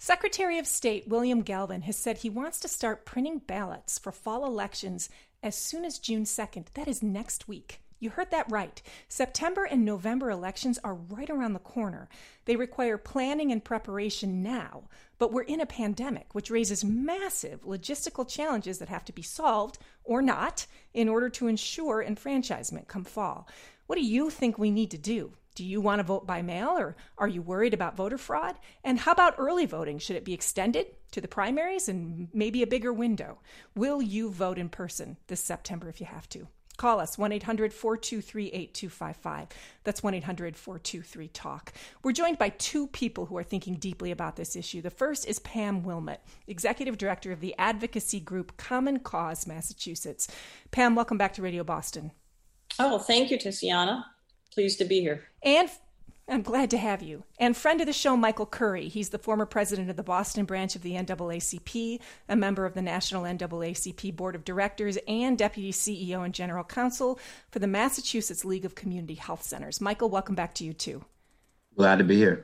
Secretary of State William Galvin has said he wants to start printing ballots for fall elections as soon as June 2nd. That is next week. You heard that right. September and November elections are right around the corner. They require planning and preparation now, but we're in a pandemic, which raises massive logistical challenges that have to be solved, or not, in order to ensure enfranchisement come fall. What do you think we need to do? Do you want to vote by mail, or are you worried about voter fraud? And how about early voting? Should it be extended to the primaries and maybe a bigger window? Will you vote in person this September if you have to? Call us, 1-800-423-8255. That's 1-800-423-TALK. We're joined by two people who are thinking deeply about this issue. The first is Pam Wilmot, Executive Director of the advocacy group Common Cause Massachusetts. Pam, welcome back to Radio Boston. Oh, well, thank you, Tiziana. Pleased to be here. And I'm glad to have you. And friend of the show, Michael Curry. He's the former president of the Boston branch of the NAACP, a member of the National NAACP Board of Directors, and Deputy CEO and General Counsel for the Massachusetts League of Community Health Centers. Michael, welcome back to you too. Glad to be here.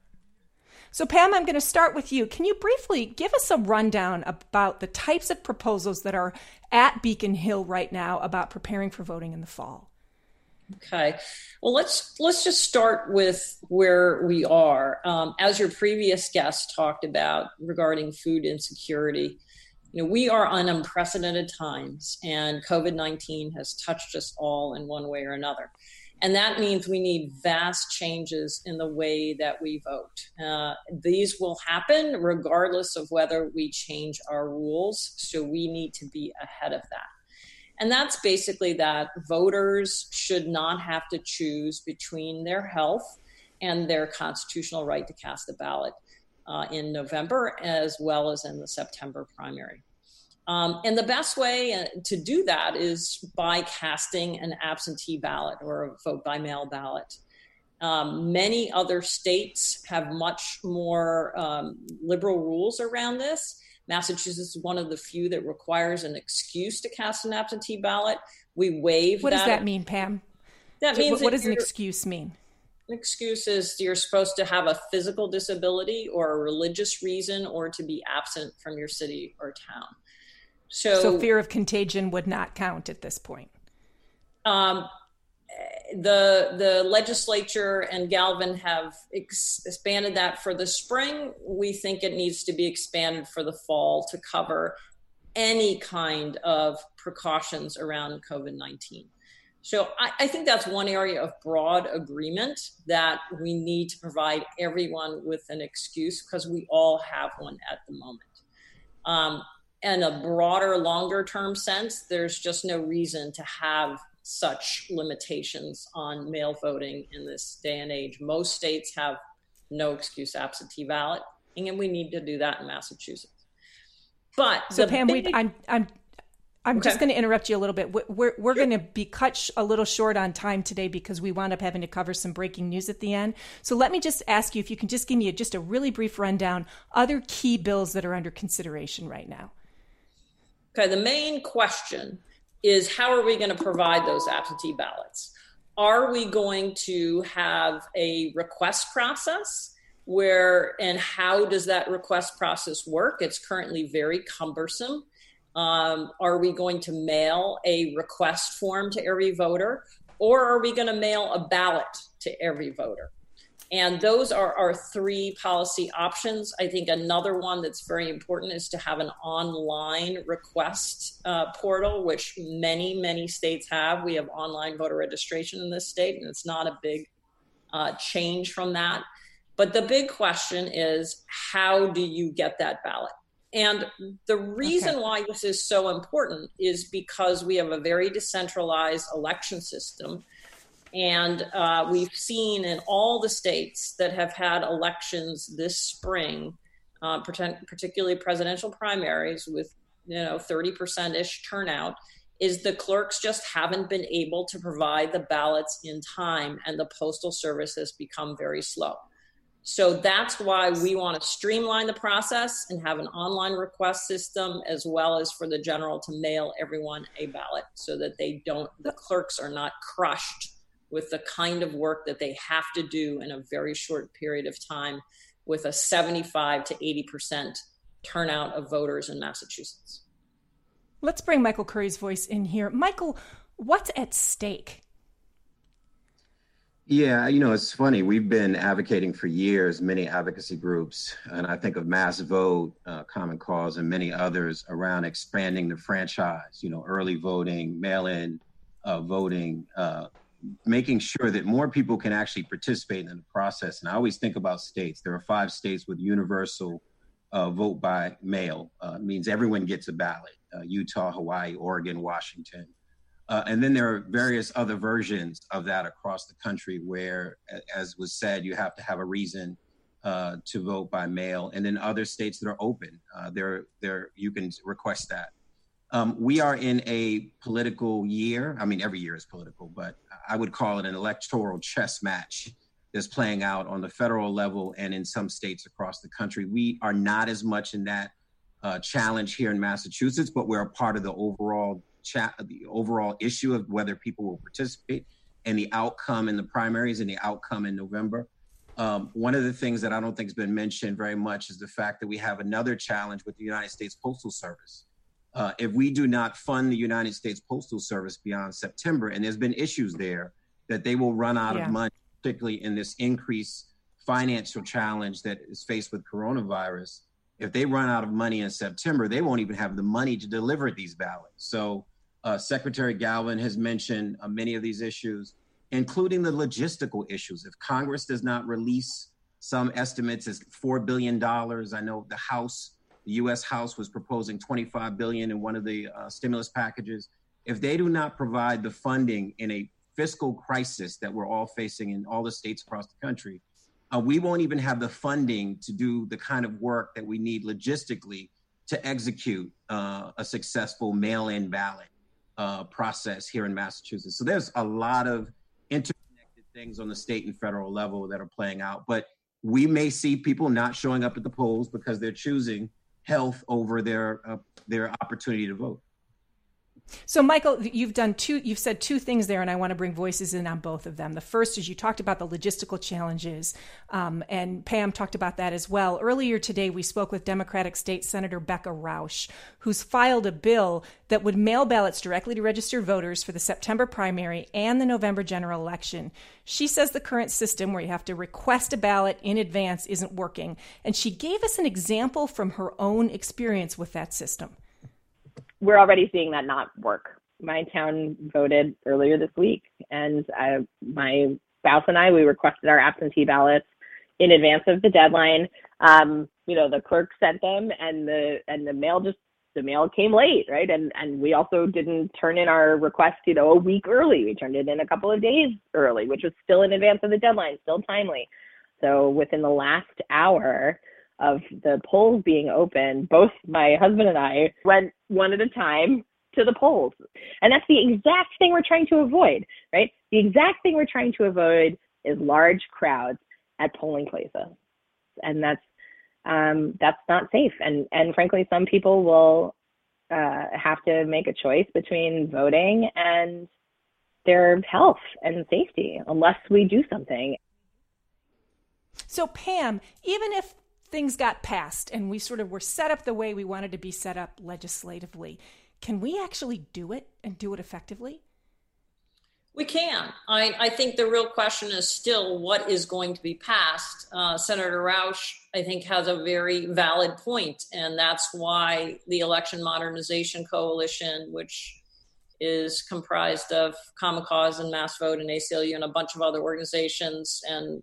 So Pam, I'm going to start with you. Can you briefly give us a rundown about the types of proposals that are at Beacon Hill right now about preparing for voting in the fall? Okay. Well, let's just start with where we are. As your previous guest talked about regarding food insecurity, we are on unprecedented times, and COVID-19 has touched us all in one way or another. And that means we need vast changes in the way that we vote. These will happen regardless of whether we change our rules, so we need to be ahead of that. And that's basically that voters should not have to choose between their health and their constitutional right to cast a ballot in November, as well as in the September primary. And the best way to do that is by casting an absentee ballot or a vote by mail ballot. Many other states have much more liberal rules around this. Massachusetts is one of the few that requires an excuse to cast an absentee ballot. We waive that. What does that mean, Pam? That means what does an excuse mean? An excuse is you're supposed to have a physical disability or a religious reason or to be absent from your city or town. So fear of contagion would not count at this point. The legislature and Galvin have expanded that for the spring. We think it needs to be expanded for the fall to cover any kind of precautions around COVID-19. So I think that's one area of broad agreement that we need to provide everyone with an excuse because we all have one at the moment. In a broader, longer term sense, there's just no reason to have such limitations on mail voting in this day and age. Most states have no excuse absentee ballot, and we need to do that in Massachusetts. But so Pam, I'm just going to interrupt you a little bit. We're going to be cut a little short on time today because we wound up having to cover some breaking news at the end. So let me just ask you if you can just give me just a really brief rundown, other key bills that are under consideration right now. Okay, the main question is how are we going to provide those absentee ballots? Are we going to have a request process and how does that request process work? It's currently very cumbersome. Are we going to mail a request form to every voter, or are we going to mail a ballot to every voter? And those are our three policy options. I think another one that's very important is to have an online request portal, which many, many states have. We have online voter registration in this state, and it's not a big change from that. But the big question is, how do you get that ballot? And the reason why this is so important is because we have a very decentralized election system. And we've seen in all the states that have had elections this spring, particularly presidential primaries with 30%-ish turnout, is the clerks just haven't been able to provide the ballots in time, and the Postal Service has become very slow. So that's why we want to streamline the process and have an online request system, as well as for the general to mail everyone a ballot so that the clerks are not crushed with the kind of work that they have to do in a very short period of time with a 75 to 80% turnout of voters in Massachusetts. Let's bring Michael Curry's voice in here. Michael, what's at stake? Yeah, it's funny. We've been advocating for years, many advocacy groups, and I think of Mass Vote, Common Cause, and many others around expanding the franchise, early voting, mail-in voting, making sure that more people can actually participate in the process. And I always think about states. There are 5 states with universal vote by mail. It means everyone gets a ballot, Utah, Hawaii, Oregon, Washington. And then there are various other versions of that across the country where, as was said, you have to have a reason to vote by mail. And then other states that are open, you can request that. We are in a political year. I mean, every year is political, but I would call it an electoral chess match that's playing out on the federal level and in some states across the country. We are not as much in that challenge here in Massachusetts, but we're a part of the overall issue of whether people will participate and the outcome in the primaries and the outcome in November. One of the things that I don't think has been mentioned very much is the fact that we have another challenge with the United States Postal Service. If we do not fund the United States Postal Service beyond September, and there's been issues there, that they will run out of money, particularly in this increased financial challenge that is faced with coronavirus. If they run out of money in September, they won't even have the money to deliver these ballots. So Secretary Galvin has mentioned many of these issues, including the logistical issues. If Congress does not release some estimates as $4 billion, I know the U.S. House was proposing $25 billion in one of the stimulus packages. If they do not provide the funding in a fiscal crisis that we're all facing in all the states across the country, we won't even have the funding to do the kind of work that we need logistically to execute a successful mail-in ballot process here in Massachusetts. So there's a lot of interconnected things on the state and federal level that are playing out. But we may see people not showing up at the polls because they're choosing health over their opportunity to vote. So, Michael, you've said 2 things there, and I want to bring voices in on both of them. The first is you talked about the logistical challenges, and Pam talked about that as well. Earlier today, we spoke with Democratic State Senator Becca Rausch, who's filed a bill that would mail ballots directly to registered voters for the September primary and the November general election. She says the current system where you have to request a ballot in advance isn't working, and she gave us an example from her own experience with that system. We're already seeing that not work. My town voted earlier this week, and my spouse and I, we requested our absentee ballots in advance of the deadline. The clerk sent them, and the mail came late, right? And we also didn't turn in our request, a week early. We turned it in a couple of days early, which was still in advance of the deadline, still timely. So within the last hour of the polls being open, both my husband and I went one at a time to the polls. And that's the exact thing we're trying to avoid, right? The exact thing we're trying to avoid is large crowds at polling places. And that's not safe. And frankly, some people will have to make a choice between voting and their health and safety unless we do something. So Pam, even if things got passed and we sort of were set up the way we wanted to be set up legislatively, can we actually do it and do it effectively? We can. I think the real question is still what is going to be passed. Senator Rausch, I think, has a very valid point, and that's why the Election Modernization Coalition, which is comprised of Common Cause and Mass Vote and ACLU and a bunch of other organizations and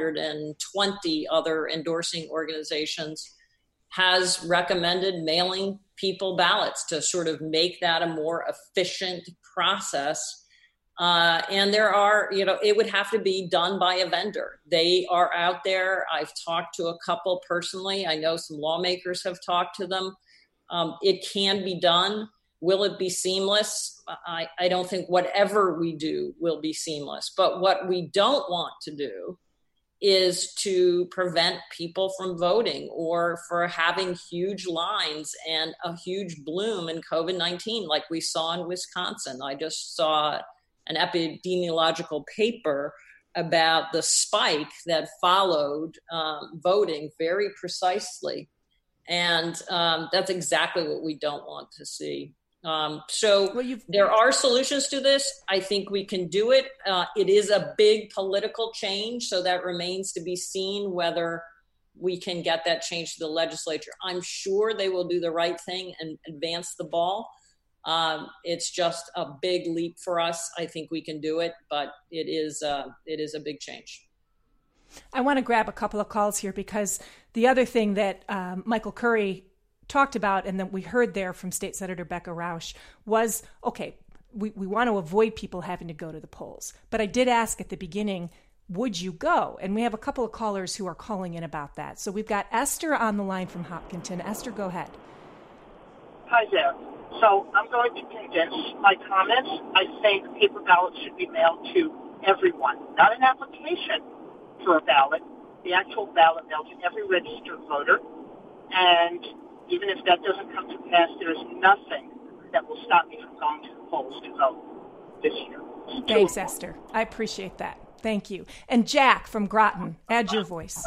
120 other endorsing organizations, has recommended mailing people ballots to sort of make that a more efficient process. And there are, it would have to be done by a vendor. They are out there. I've talked to a couple personally. I know some lawmakers have talked to them. It can be done. Will it be seamless? I don't think whatever we do will be seamless. But what we don't want to do is to prevent people from voting or for having huge lines and a huge bloom in COVID-19 like we saw in Wisconsin. I just saw an epidemiological paper about the spike that followed voting very precisely. And that's exactly what we don't want to see. There are solutions to this. I think we can do it. It is a big political change, so that remains to be seen whether we can get that change to the legislature. I'm sure they will do the right thing and advance the ball. It's just a big leap for us. I think we can do it, but it is a big change. I want to grab a couple of calls here because the other thing that Michael Curry talked about and that we heard there from State Senator Becca Rausch was, okay, we want to avoid people having to go to the polls. But I did ask at the beginning, would you go? And we have a couple of callers who are calling in about that. So we've got Esther on the line from Hopkinton. Esther, go ahead. Hi there. So I'm going to condense my comments. I think paper ballots should be mailed to everyone, not an application for a ballot, the actual ballot mailed to every registered voter. And even if that doesn't come to pass, there's nothing that will stop me from going to the polls to vote this year. Thanks, Esther. I appreciate that. Thank you. And Jack from Groton, add your voice.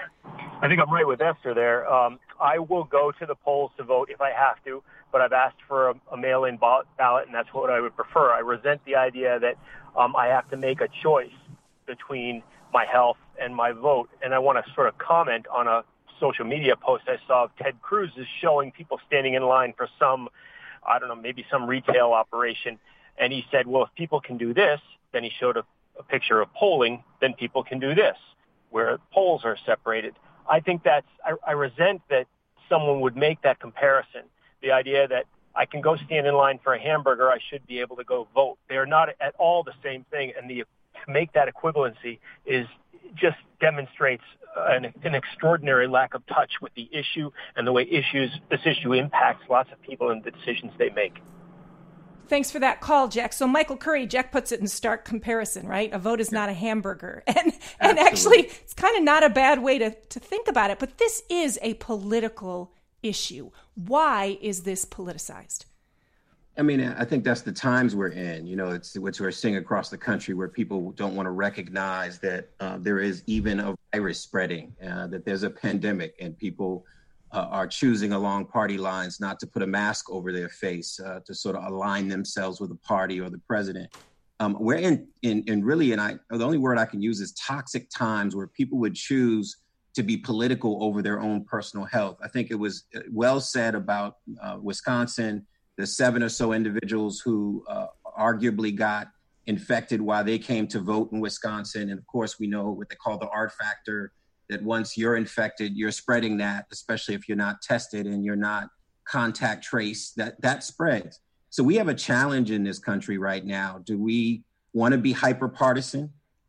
I think I'm right with Esther there. I will go to the polls to vote if I have to, but I've asked for a mail-in ballot, and that's what I would prefer. I resent the idea that I have to make a choice between my health and my vote. And I want to sort of comment on a social media post I saw of Ted Cruz is showing people standing in line for some, I don't know, maybe some retail operation. And he said, well, if people can do this, then he showed a picture of polling, then people can do this, where polls are separated. I think I resent that someone would make that comparison. The idea that I can go stand in line for a hamburger, I should be able to go vote. They are not at all the same thing. And to make that equivalency just demonstrates an extraordinary lack of touch with the issue and the way this issue impacts lots of people and the decisions they make. Thanks for that call, Jack. So Michael Curry, Jack puts it in stark comparison, right? A vote is not a hamburger. And actually, it's kind of not a bad way to think about it. But this is a political issue. Why is this politicized? I mean, I think that's the times we're in. You know, it's what we're seeing across the country where people don't want to recognize that there is even a virus spreading, that there's a pandemic, and people are choosing along party lines not to put a mask over their face to sort of align themselves with the party or the president. We're in really, the only word I can use is toxic times where people would choose to be political over their own personal health. I think it was well said about Wisconsin, the 7 or so individuals who arguably got infected while they came to vote in Wisconsin. And of course, we know what they call the R factor, that once you're infected, you're spreading that, especially if you're not tested and you're not contact traced, that spreads. So we have a challenge in this country right now. Do we want to be hyper partisan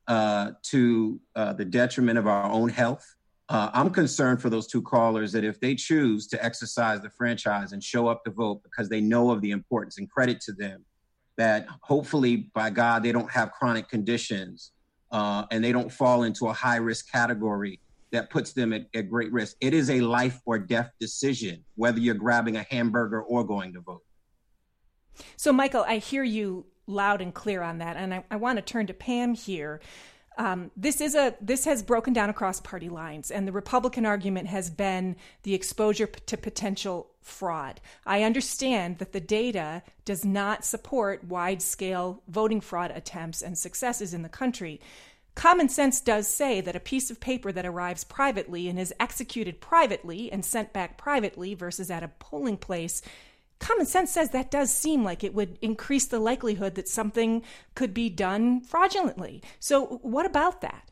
to the detriment of our own health? I'm concerned for those two callers that if they choose to exercise the franchise and show up to vote because they know of the importance, and credit to them, that hopefully, by God, they don't have chronic conditions and they don't fall into a high risk category that puts them at great risk. It is a life or death decision, whether you're grabbing a hamburger or going to vote. So, Michael, I hear you loud and clear on that. And I want to turn to Pam here. This has broken down across party lines, and the Republican argument has been the exposure to potential fraud. I understand that the data does not support wide-scale voting fraud attempts and successes in the country. Common sense does say that a piece of paper that arrives privately and is executed privately and sent back privately versus at a polling place, common sense says that does seem like it would increase the likelihood that something could be done fraudulently. So what about that?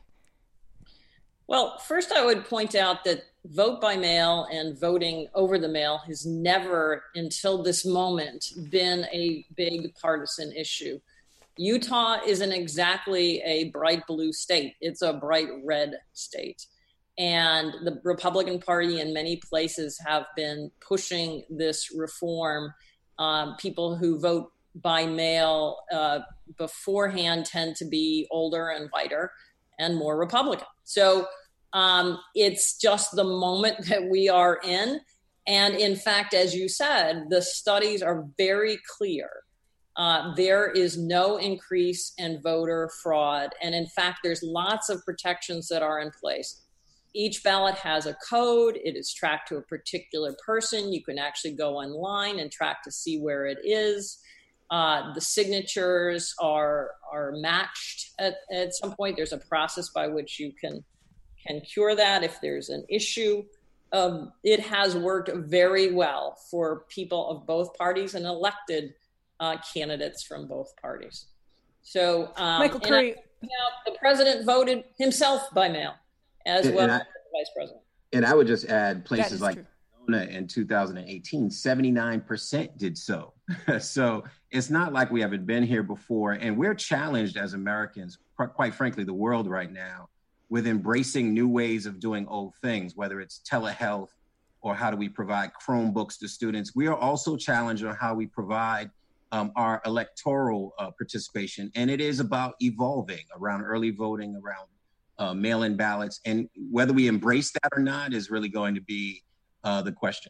Well, first I would point out that vote by mail and voting over the mail has never, until this moment, been a big partisan issue. Utah isn't exactly a bright blue state. It's a bright red state. And the Republican Party in many places have been pushing this reform. People who vote by mail beforehand tend to be older and whiter and more Republican. So it's just the moment that we are in. And in fact, as you said, the studies are very clear there is no increase in voter fraud. And in fact, there's lots of protections that are in place. Each ballot has a code. It is tracked to a particular person. You can actually go online and track to see where it is. The signatures are matched at some point. There's a process by which you can cure that if there's an issue. It has worked very well for people of both parties and elected candidates from both parties. So, Michael Curry, the president voted himself by mail as well as the vice president. And I would just add places like Arizona in 2018, 79% did so. So it's not like we haven't been here before. And we're challenged as Americans, quite frankly, the world right now, with embracing new ways of doing old things, whether it's telehealth or how do we provide Chromebooks to students. We are also challenged on how we provide our electoral participation. And it is about evolving around early voting, around mail-in ballots. And whether we embrace that or not is really going to be the question.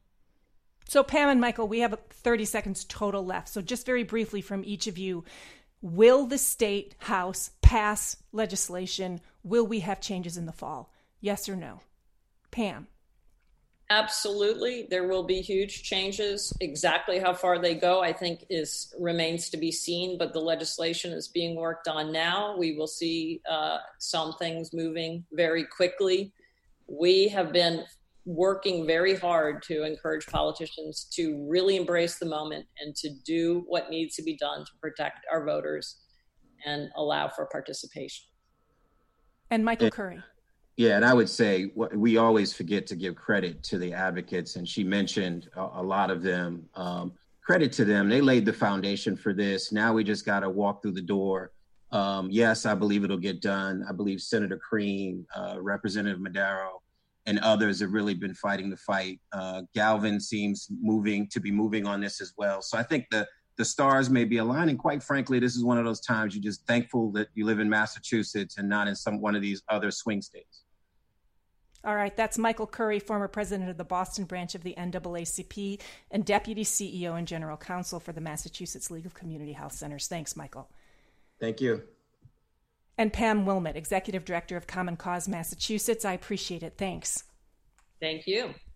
So Pam and Michael, we have 30 seconds total left. So just very briefly from each of you, will the state house pass legislation? Will we have changes in the fall? Yes or no? Pam? Absolutely. There will be huge changes. Exactly how far they go, I think, remains to be seen, but the legislation is being worked on now. We will see some things moving very quickly. We have been working very hard to encourage politicians to really embrace the moment and to do what needs to be done to protect our voters and allow for participation. And Michael Curry. Yeah, and I would say we always forget to give credit to the advocates, and she mentioned a lot of them. Credit to them. They laid the foundation for this. Now we just got to walk through the door. Yes, I believe it'll get done. I believe Senator Cream, Representative Madero, and others have really been fighting the fight. Galvin seems to be moving on this as well. So I think the stars may be aligning. Quite frankly, this is one of those times you're just thankful that you live in Massachusetts and not in one of these other swing states. All right, that's Michael Curry, former president of the Boston branch of the NAACP and deputy CEO and general counsel for the Massachusetts League of Community Health Centers. Thanks, Michael. Thank you. And Pam Wilmot, executive director of Common Cause Massachusetts. I appreciate it. Thanks. Thank you.